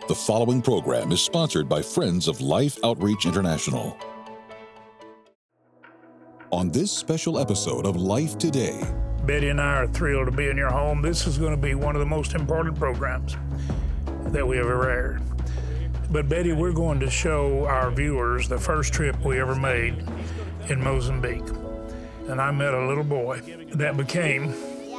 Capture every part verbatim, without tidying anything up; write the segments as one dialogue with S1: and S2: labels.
S1: The following program is sponsored by Friends of Life Outreach International. On this special episode of Life Today,
S2: Betty and I are thrilled to be in your home. This is going to be one of the most important programs that we ever aired. But Betty, we're going to show our viewers the first trip we ever made in Mozambique. And I met a little boy that became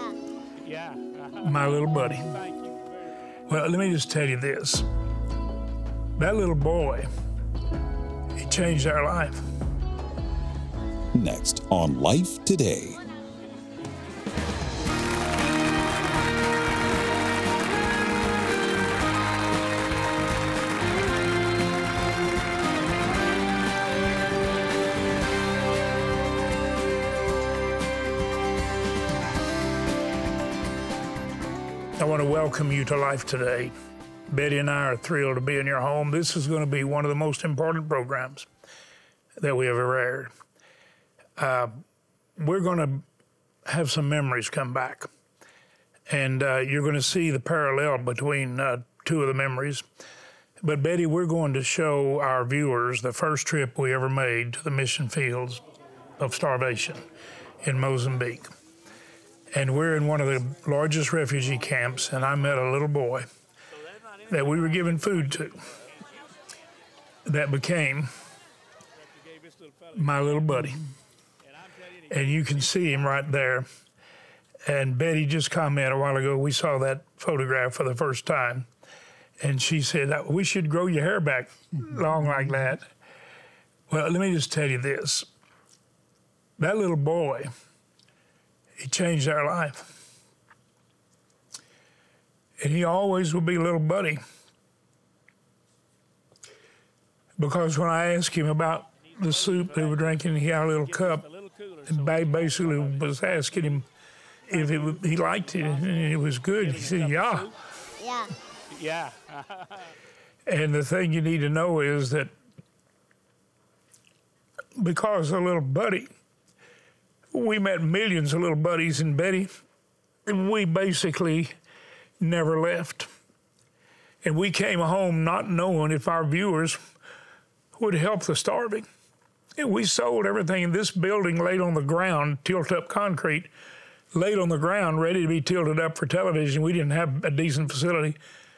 S2: my little buddy. Well, let me just tell you this. That little boy, he changed our life.
S1: Next on Life Today.
S2: I want to welcome you to Life Today. Betty and I are thrilled to be in your home. This is going to be one of the most important programs that we ever aired. Uh, we're going to have some memories come back, and uh, you're going to see the parallel between uh, two of the memories. But Betty, we're going to show our viewers the first trip we ever made to the mission fields of starvation in Mozambique. And we're in one of the largest refugee camps, and I met a little boy that we were giving food to that became my little buddy. And you can see him right there. And Betty just commented a while ago, we saw that photograph for the first time. And she said, we should grow your hair back long like that. Well, let me just tell you this. That little boy, he changed our life. And he always will be little buddy. Because when I asked him about the soup they were drinking, he had a little cup. And Babe basically was asking him if it, he liked it and it was good. He said, yeah.
S3: Yeah.
S2: Yeah. And the thing you need to know is that because of little buddy, we met millions of little buddies in Betty, and we basically never left. And we came home not knowing if our viewers would help the starving. And we sold everything in this building laid on the ground, tilt-up concrete, laid on the ground, ready to be tilted up for television. We didn't have a decent facility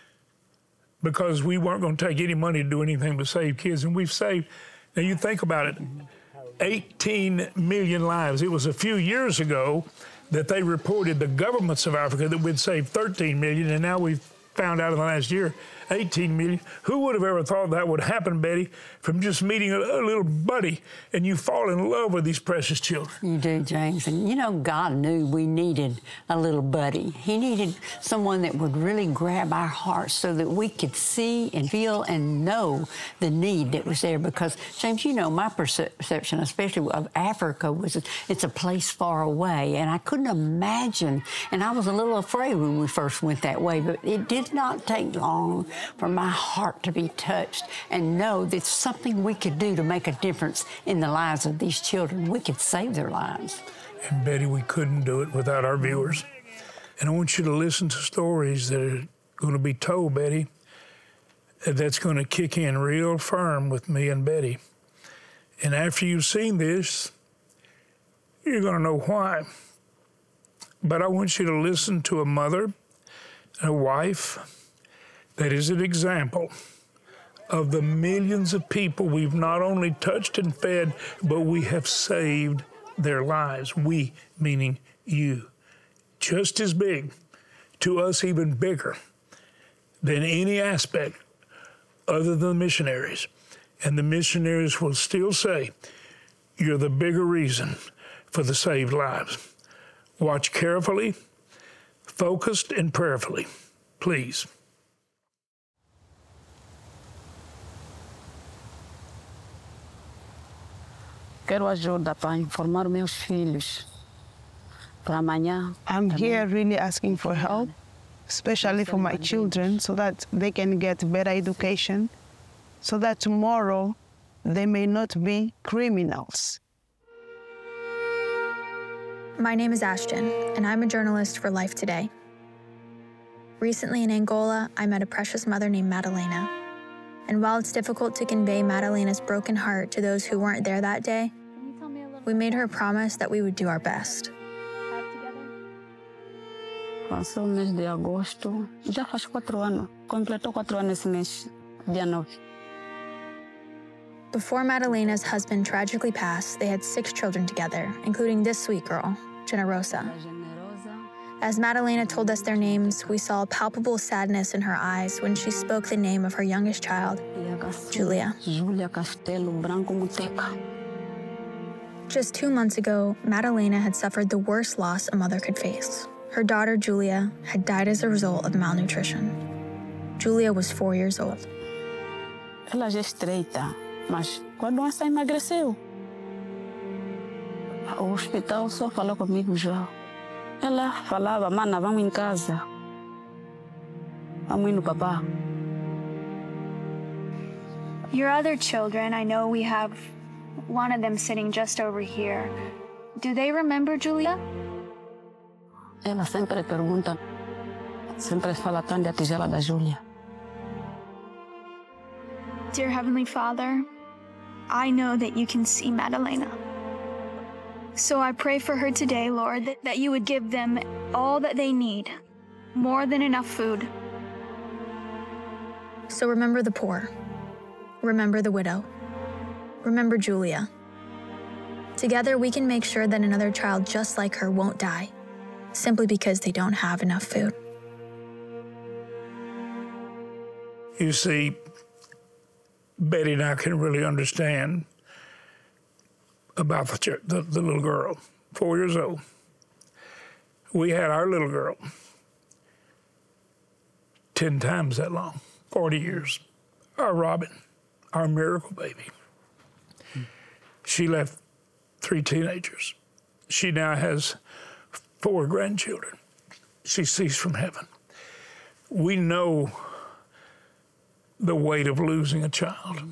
S2: because we weren't going to take any money to do anything but save kids. And we've saved, now you think about it, eighteen million lives. It was a few years ago that they reported, the governments of Africa, that we'd saved thirteen million, and now we've found out in the last year, eighteen million. Who would have ever thought that would happen, Betty, from just meeting a, a little buddy and you fall in love with these precious children?
S4: You do, James. And you know, God knew we needed a little buddy. He needed someone that would really grab our hearts so that we could see and feel and know the need that was there. Because, James, you know, my perception, especially of Africa, was it's a place far away. And I couldn't imagine, and I was a little afraid when we first went that way, but it did not take long for my heart to be touched and know that something we could do to make a difference in the lives of these children. We could save their lives.
S2: And Betty, we couldn't do it without our viewers. And I want you to listen to stories that are going to be told, Betty, that's going to kick in real firm with me and Betty. And after you've seen this, you're going to know why. But I want you to listen to a mother, a wife, that is an example of the millions of people we've not only touched and fed, but we have saved their lives. We, meaning you. Just as big, to us even bigger, than any aspect other than the missionaries. And the missionaries will still say, you're the bigger reason for the saved lives. Watch carefully, focused, and prayerfully. Please.
S5: Quero ajuda para informar meus filhos para amanhã.
S6: I'm here really asking for help, especially for my children, so that they can get better education, so that tomorrow they may not be criminals.
S7: My name is Ashton, and I'm a journalist for Life Today.
S3: Recently in Angola, I met a precious mother named Madalena. And while it's difficult to convey Madalena's broken heart to those who weren't there that day, we made her promise that we would do our best.
S5: Passou o mês de agosto, já faz quatro anos, completou quatro anos esse mês, dia nove.
S3: Before Madalena's husband tragically passed, they had six children together, including this sweet girl, Generosa. As Madalena told us their names, we saw a palpable sadness in her eyes when she spoke the name of her youngest child, Julia.
S5: Julia Castelo Branco Muteca.
S3: Just two months ago, Madalena had suffered the worst loss a mother could face. Her daughter, Julia, had died as a result of malnutrition. Julia was four years old.
S5: Ela já é estreita, mas com a doença emagreceu. O hospital só falou comigo já. Ela falava, mana, vamos em casa. Vamos ir no papá.
S7: Your other children, I know we have one of them sitting just over here. Do they remember Julia?
S5: Ela sempre pergunta, sempre fala tanto da tigela da Júlia.
S7: Dear Heavenly Father, I know that you can see Madalena. So I pray for her today, Lord, that, that you would give them all that they need, more than enough food.
S3: So remember the poor. Remember the widow. Remember Julia. Together we can make sure that another child just like her won't die, simply because they don't have enough food.
S2: You see, Betty and I can really understand about the, ch- the, the little girl, four years old. We had our little girl ten times that long, forty years. Our Robin, our miracle baby. She left three teenagers. She now has four grandchildren. She sees from heaven. We know the weight of losing a child.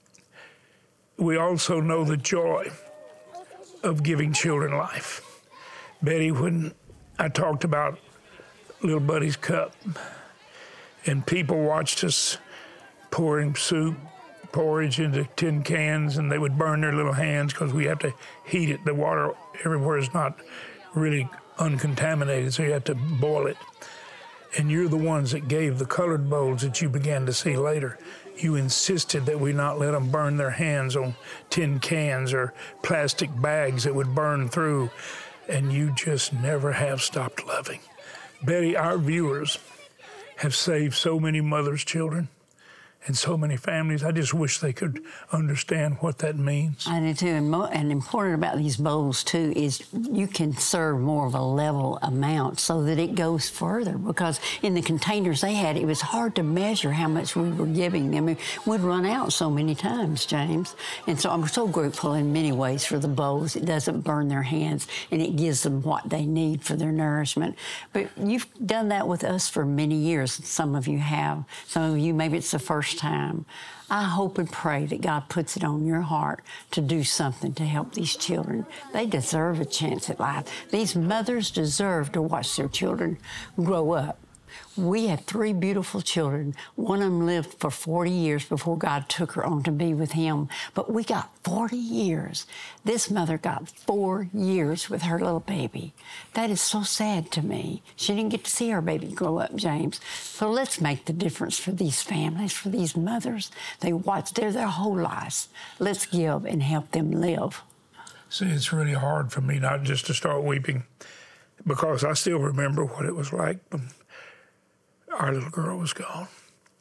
S2: We also know the joy of giving children life. Betty, when I talked about little Buddy's cup, and people watched us pouring soup, porridge into tin cans, and they would burn their little hands because we have to heat it. The water everywhere is not really uncontaminated, so you have to boil it. And you're the ones that gave the colored bowls that you began to see later. You insisted that we not let them burn their hands on tin cans or plastic bags that would burn through, and you just never have stopped loving. Betty, our viewers have saved so many mothers' children and so many families. I just wish they could understand what that means.
S4: I do too. And, mo- and important about these bowls too is you can serve more of a level amount so that it goes further, because in the containers they had, it was hard to measure how much we were giving them. We'd run out so many times, James. And so I'm so grateful in many ways for the bowls. It doesn't burn their hands, and it gives them what they need for their nourishment. But you've done that with us for many years. Some of you have. Some of you, maybe it's the first time. I hope and pray that God puts it on your heart to do something to help these children. They deserve a chance at life. These mothers deserve to watch their children grow up. We had three beautiful children. One of them lived for forty years before God took her on to be with him. But we got forty years. This mother got four years with her little baby. That is so sad to me. She didn't get to see her baby grow up, James. So let's make the difference for these families, for these mothers. They watched there their whole lives. Let's give and help them live.
S2: See, it's really hard for me not just to start weeping, because I still remember what it was like when our little girl was gone.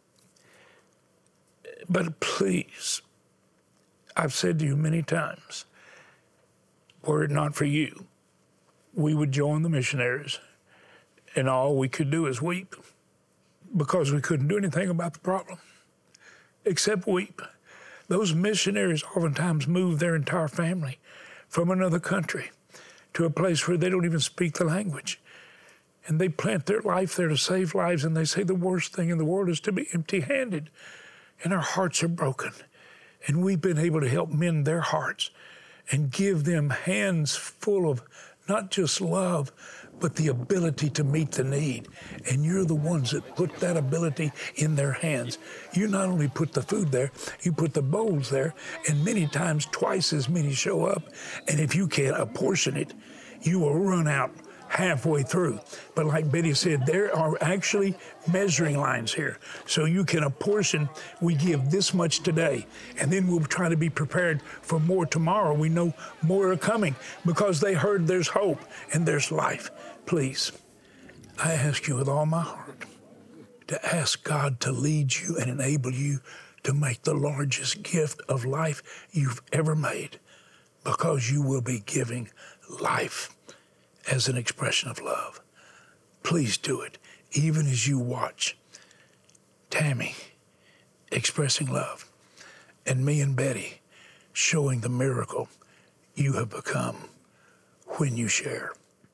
S2: But please, I've said to you many times, were it not for you, we would join the missionaries, and all we could do is weep, because we couldn't do anything about the problem except weep. Those missionaries oftentimes move their entire family from another country to a place where they don't even speak the language. And they plant their life there to save lives, and they say the worst thing in the world is to be empty-handed. And our hearts are broken. And we've been able to help mend their hearts and give them hands full of not just love, but the ability to meet the need. And you're the ones that put that ability in their hands. You not only put the food there, you put the bowls there, and many times twice as many show up. And if you can't apportion it, you will run out halfway through. But like Betty said, there are actually measuring lines here. So you can apportion, we give this much today, and then we'll try to be prepared for more tomorrow. We know more are coming because they heard there's hope and there's life. Please, I ask you with all my heart to ask God to lead you and enable you to make the largest gift of life you've ever made, because you will be giving life as an expression of love. Please do it, even as you watch Tammy expressing love and me and Betty showing the miracle you have become when you share.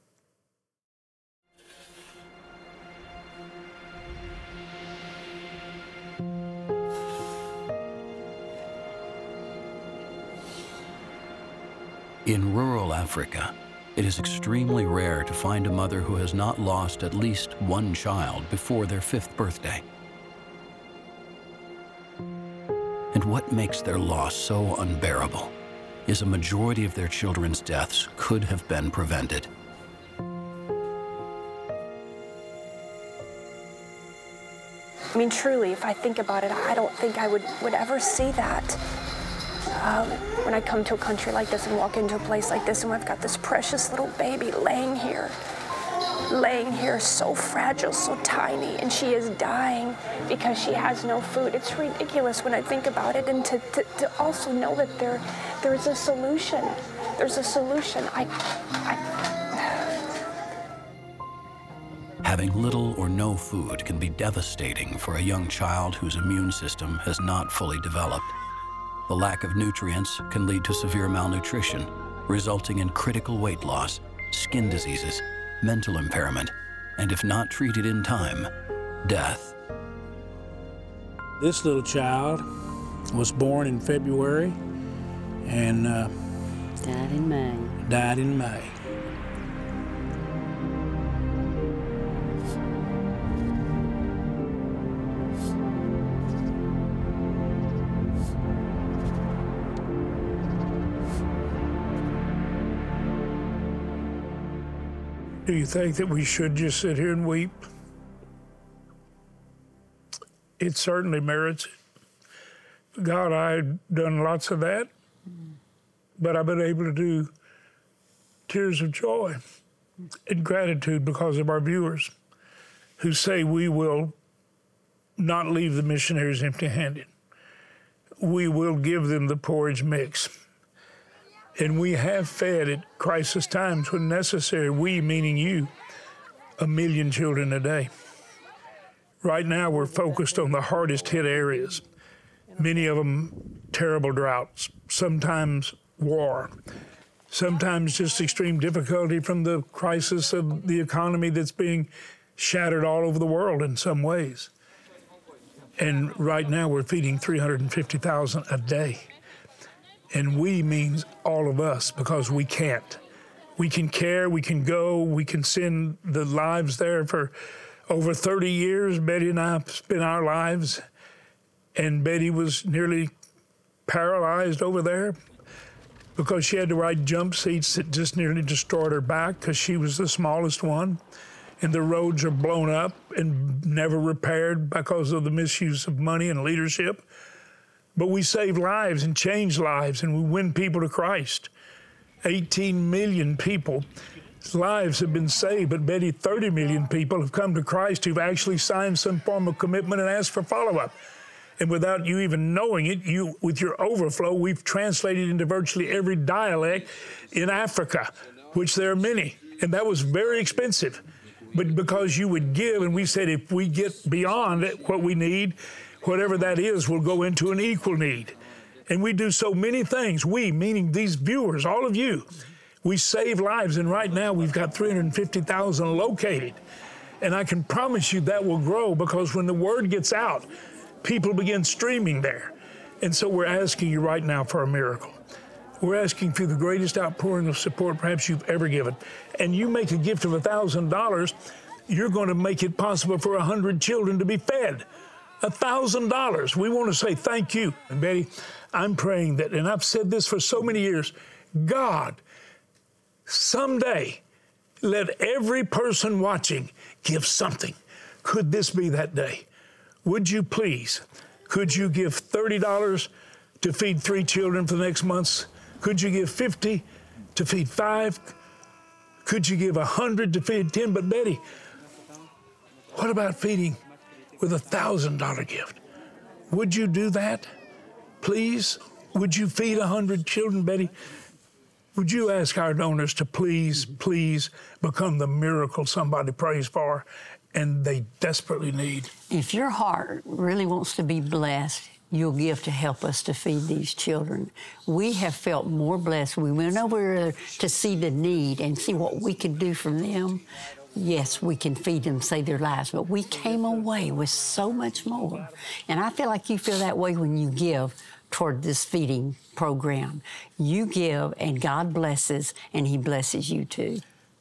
S8: In rural Africa, it is extremely rare to find a mother who has not lost at least one child before their fifth birthday. And what makes their loss so unbearable is a majority of their children's deaths could have been prevented.
S9: I mean, truly, if I think about it, I don't think I would, would ever see that. Um, when I come to a country like this and walk into a place like this, and we've got this precious little baby laying here, laying here so fragile, so tiny, and she is dying because she has no food. It's ridiculous when I think about it, and to, to, to also know that there, there's a solution. There's a solution. I, I...
S8: Having little or no food can be devastating for a young child whose immune system has not fully developed. The lack of nutrients can lead to severe malnutrition, resulting in critical weight loss, skin diseases, mental impairment, and if not treated in time, death.
S10: This little child was born in February and uh,
S4: died in May.
S10: Died in May.
S2: Do you think that we should just sit here and weep? It certainly merits it. God, I've done lots of that, but I've been able to do tears of joy and gratitude because of our viewers who say we will not leave the missionaries empty-handed. We will give them the porridge mix. And we have fed at crisis times when necessary, we, meaning you, a million children a day. Right now, we're focused on the hardest hit areas, many of them terrible droughts, sometimes war, sometimes just extreme difficulty from the crisis of the economy that's being shattered all over the world in some ways. And right now, we're feeding three hundred fifty thousand a day. And we means all of us, because we can't. We can care, we can go, we can send the lives there. For over thirty years, Betty and I spent our lives, and Betty was nearly paralyzed over there because she had to ride jump seats that just nearly destroyed her back because she was the smallest one. And the roads are blown up and never repaired because of the misuse of money and leadership. But we save lives and change lives, and we win people to Christ. eighteen million people's lives have been saved, but Betty, thirty million people have come to Christ who've actually signed some form of commitment and asked for follow-up. And without you even knowing it, you, with your overflow, we've translated into virtually every dialect in Africa, which there are many, and that was very expensive. But because you would give, and we said if we get beyond what we need, whatever that is will go into an equal need. And we do so many things. We, meaning these viewers, all of you, we save lives. And right now we've got three hundred fifty thousand located. And I can promise you that will grow, because when the word gets out, people begin streaming there. And so we're asking you right now for a miracle. We're asking for the greatest outpouring of support perhaps you've ever given. And you make a gift of one thousand dollars, you're going to make it possible for one hundred children to be fed. one thousand dollars. We want to say thank you. And Betty, I'm praying that, and I've said this for so many years, God, someday, let every person watching give something. Could this be that day? Would you please, could you give thirty dollars to feed three children for the next months? Could you give fifty to feed five? Could you give one hundred to feed ten? But Betty, what about feeding with a one thousand dollar gift? Would you do that? Please? Would you feed one hundred children, Betty? Would you ask our donors to please, please become the miracle somebody prays for and they desperately need?
S4: If your heart really wants to be blessed, you'll give to help us to feed these children. We have felt more blessed. We went over to see the need and see what we could do for them. Yes, we can feed them, save their lives, but we came away with so much more. And I feel like you feel that way when you give toward this feeding program. You give, and God blesses, and He blesses you too.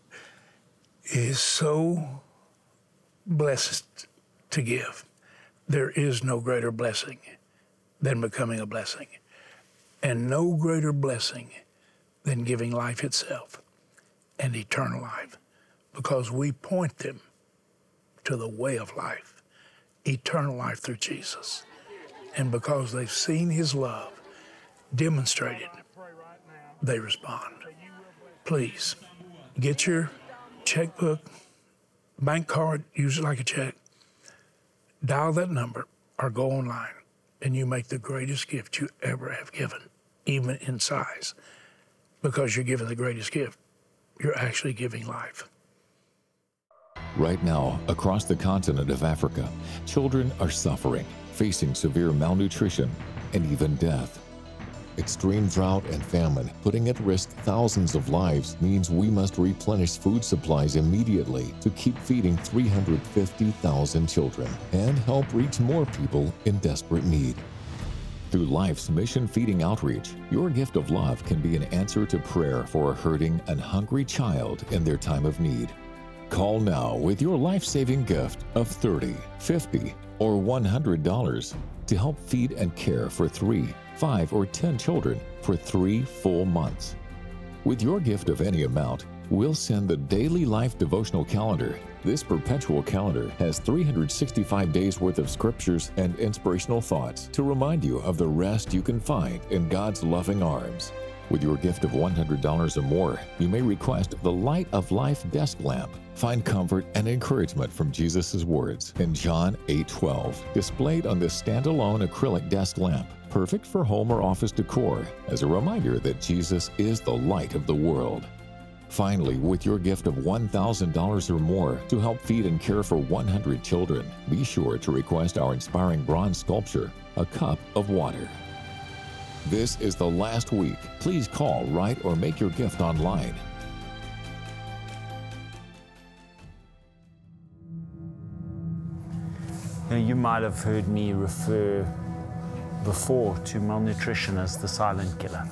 S2: It is so blessed to give. There is no greater blessing than becoming a blessing, and no greater blessing than giving life itself and eternal life, because we point them to the way of life, eternal life through Jesus. And because they've seen His love demonstrated, they respond. Please, get your checkbook, bank card, use it like a check, dial that number or go online, and you make the greatest gift you ever have given, even in size. Because you're giving the greatest gift, you're actually giving life.
S1: Right now, across the continent of Africa, children are suffering, facing severe malnutrition and even death. Extreme drought and famine putting at risk thousands of lives means we must replenish food supplies immediately to keep feeding three hundred fifty thousand children and help reach more people in desperate need. Through Life's Mission Feeding Outreach, your gift of love can be an answer to prayer for a hurting and hungry child in their time of need. Call now with your life-saving gift of thirty dollars, fifty dollars, or one hundred dollars to help feed and care for three, five, or ten children for three full months. With your gift of any amount, we'll send the Daily Life Devotional Calendar. This perpetual calendar has three hundred sixty-five days worth of scriptures and inspirational thoughts to remind you of the rest you can find in God's loving arms. With your gift of one hundred dollars or more, you may request the Light of Life desk lamp. Find comfort and encouragement from Jesus' words in John eight twelve, displayed on this standalone acrylic desk lamp, perfect for home or office decor, as a reminder that Jesus is the light of the world. Finally, with your gift of one thousand dollars or more to help feed and care for one hundred children, be sure to request our inspiring bronze sculpture, A Cup of Water. This is the last week. Please call, write, or make your gift online.
S11: You know, you might have heard me refer before to malnutrition as the silent killer.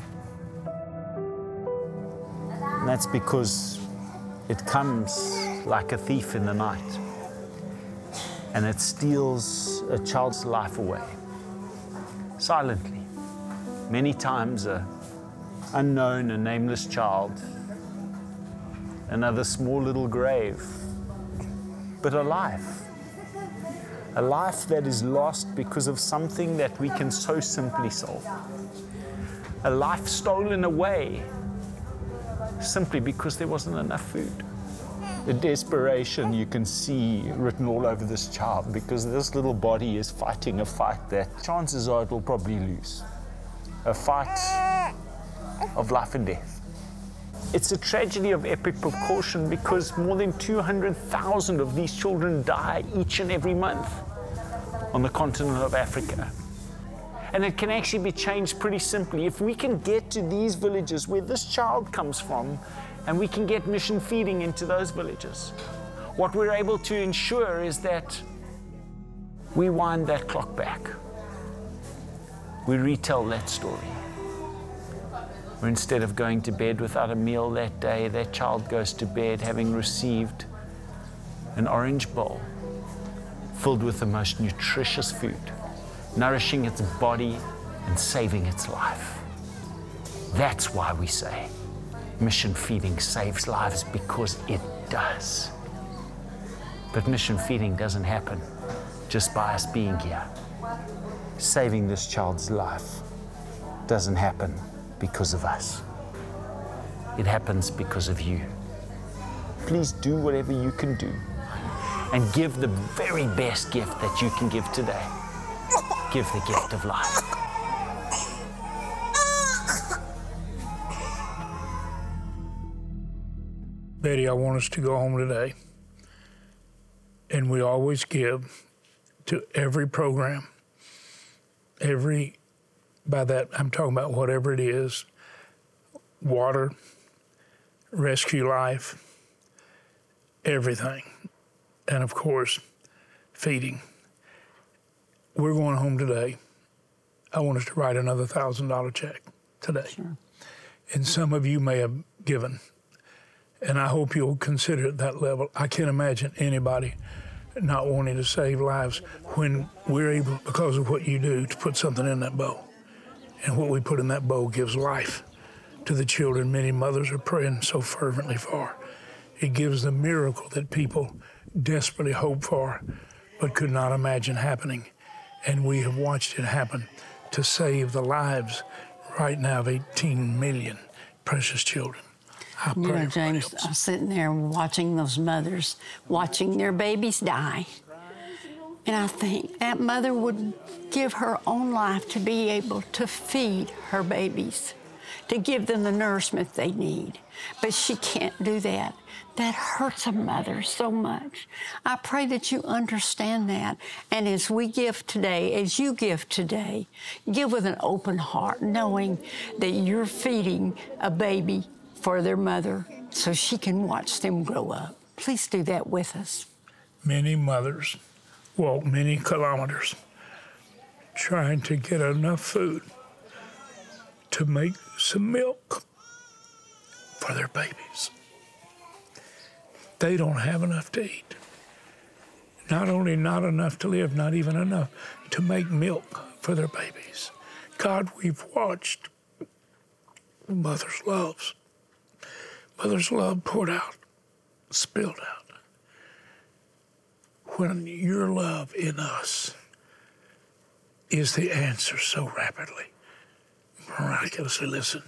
S11: And that's because it comes like a thief in the night, and it steals a child's life away, silently. Many times a unknown and nameless child, another small little grave, but a life. A life that is lost because of something that we can so simply solve. A life stolen away simply because there wasn't enough food. The desperation you can see written all over this child, because this little body is fighting a fight that chances are it will probably lose. A fight of life and death. It's a tragedy of epic proportion because more than two hundred thousand of these children die each and every month on the continent of Africa. And it can actually be changed pretty simply. If we can get to these villages where this child comes from, and we can get mission feeding into those villages, what we're able to ensure is that we wind that clock back. We retell that story. Or instead of going to bed without a meal that day, that child goes to bed having received an orange bowl filled with the most nutritious food, nourishing its body and saving its life. That's why we say mission feeding saves lives, because it does. But mission feeding doesn't happen just by us being here. Saving this child's life doesn't happen because of us. It happens because of you. Please do whatever you can do and give the very best gift that you can give today. Give the gift of life.
S2: Betty, I want us to go home today, and we always give to every program, every, by that I'm talking about whatever it is, water, rescue life, everything, and of course, feeding. We're going home today. I want us to write another one thousand dollar check today. Sure. And some of you may have given, and I hope you'll consider it that level. I can't imagine anybody not wanting to save lives when we're able, because of what you do, to put something in that bowl. And what we put in that bowl gives life to the children many mothers are praying so fervently for. It gives the miracle that people desperately hope for but could not imagine happening. And we have watched it happen to save the lives right now of eighteen million precious children. I
S4: you know, James, I'm sitting there watching those mothers, watching their babies die. And I think that mother would give her own life to be able to feed her babies, to give them the nourishment they need. But she can't do that. That hurts a mother so much. I pray that you understand that. And as we give today, as you give today, give with an open heart, knowing that you're feeding a baby for their mother so she can watch them grow up. Please do that with us.
S2: Many mothers walk many kilometers trying to get enough food to make some milk for their babies. They don't have enough to eat. Not only not enough to live, not even enough to make milk for their babies. God, we've watched mother's loves. Mother's love poured out, spilled out. When your love in us is the answer so rapidly, miraculously, listen,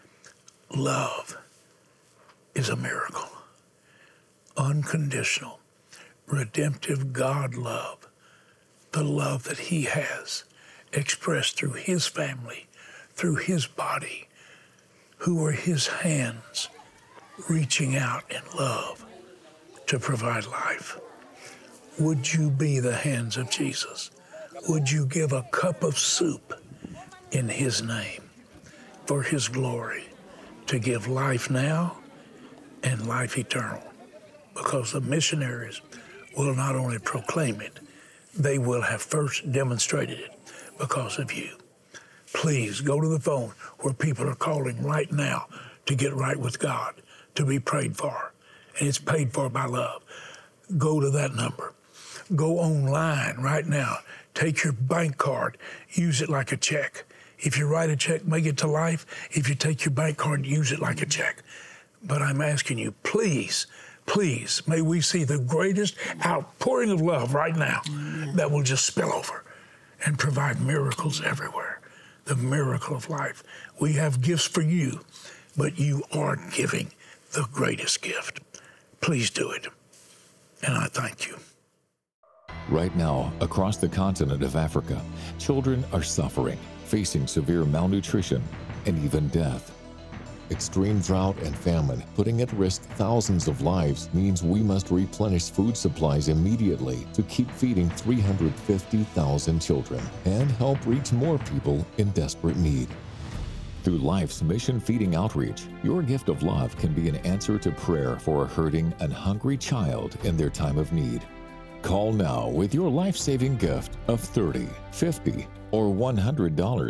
S2: love is a miracle. Unconditional, redemptive God love, the love that he has expressed through his family, through his body, who are his hands reaching out in love to provide life. Would you be the hands of Jesus? Would you give a cup of soup in his name for his glory to give life now and life eternal? Because the missionaries will not only proclaim it, they will have first demonstrated it because of you. Please go to the phone where people are calling right now to get right with God, to be prayed for, and it's paid for by love. Go to that number. Go online right now. Take your bank card, use it like a check. If you write a check, make it to life. If you take your bank card, use it like a check. But I'm asking you, please, please, may we see the greatest outpouring of love right now that will just spill over and provide miracles everywhere. The miracle of life. We have gifts for you, but you are giving the greatest gift. Please do it. And I thank you.
S1: Right now, across the continent of Africa, children are suffering, facing severe malnutrition and even death. Extreme drought and famine, putting at risk thousands of lives, means we must replenish food supplies immediately to keep feeding three hundred fifty thousand children and help reach more people in desperate need. Through Life's Mission Feeding Outreach, your gift of love can be an answer to prayer for a hurting and hungry child in their time of need. Call now with your life-saving gift of thirty dollars, fifty dollars, or one hundred dollars.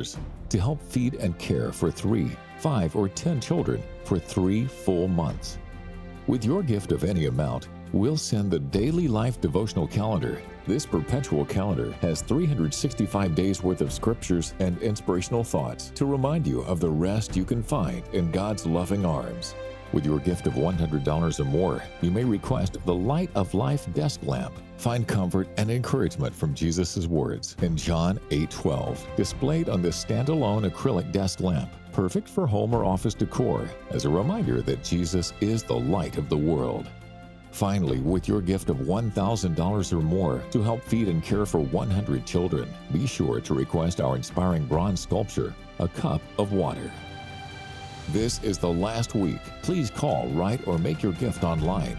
S1: to help feed and care for three, five, or ten children for three full months. With your gift of any amount, we'll send the Daily Life Devotional Calendar. This perpetual calendar has three hundred sixty-five days worth of scriptures and inspirational thoughts to remind you of the rest you can find in God's loving arms. With your gift of one hundred dollars or more, you may request the Light of Life desk lamp. Find comfort and encouragement from Jesus' words in John eight twelve, displayed on this standalone acrylic desk lamp, perfect for home or office decor, as a reminder that Jesus is the light of the world. Finally, with your gift of one thousand dollars or more to help feed and care for one hundred children, be sure to request our inspiring bronze sculpture, A Cup of Water. This is the last week. Please call, write, or make your gift online.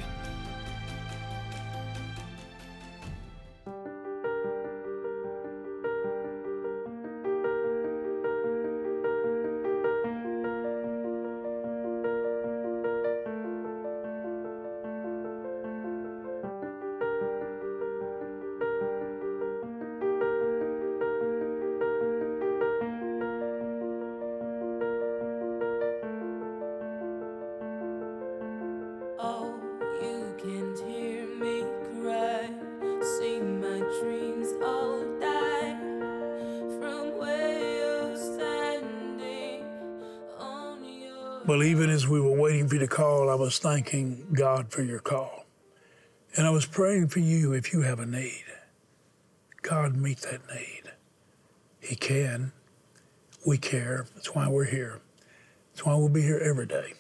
S2: Well, even as we were waiting for you to call, I was thanking God for your call. And I was praying for you if you have a need. God, meet that need. He can. We care. That's why we're here. That's why we'll be here every day.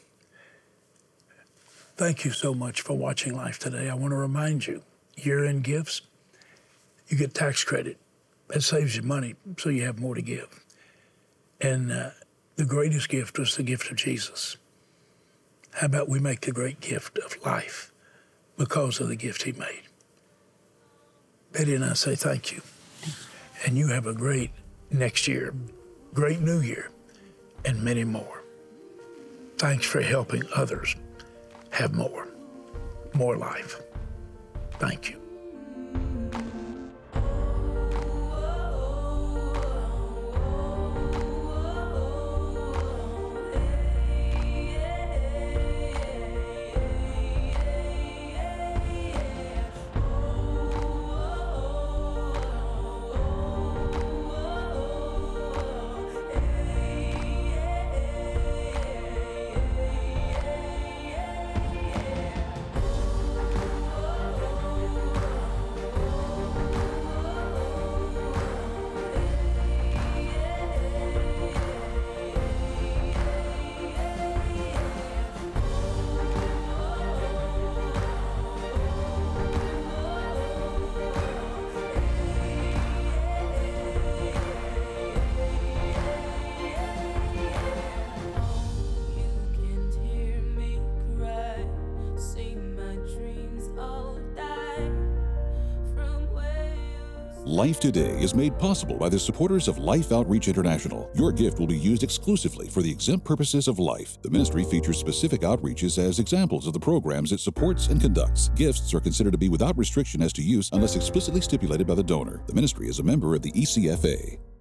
S2: Thank you so much for watching Life Today. I want to remind you, year-end gifts, you get tax credit. That saves you money, so you have more to give. And uh, the greatest gift was the gift of Jesus. How about we make the great gift of life because of the gift he made? Betty and I say thank you. And you have a great next year, great new year, and many more. Thanks for helping others have more, more life. Thank you.
S12: Life Today is made possible by the supporters of Life Outreach International. Your gift will be used exclusively for the exempt purposes of life. The ministry features specific outreaches as examples of the programs it supports and conducts. Gifts are considered to be without restriction as to use unless explicitly stipulated by the donor. The ministry is a member of the E C F A.